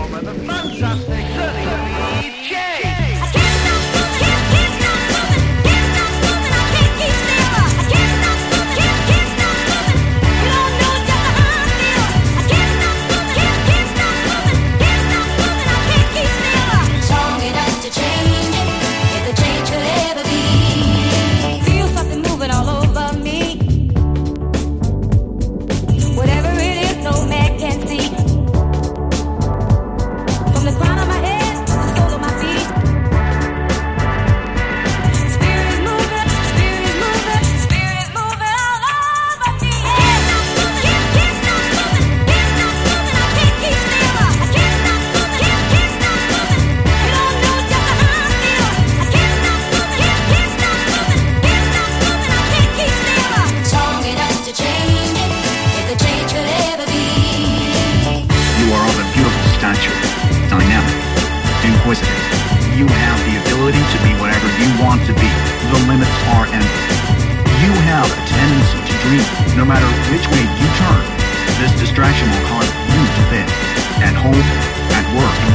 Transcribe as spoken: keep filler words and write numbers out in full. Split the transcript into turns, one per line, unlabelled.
over the fantastic Sunny J.
Inquisitive. You have the ability to be whatever you want to be. The limits are endless. You have a tendency to dream. No matter which way you turn, this distraction will cause you to fail. At home, at work,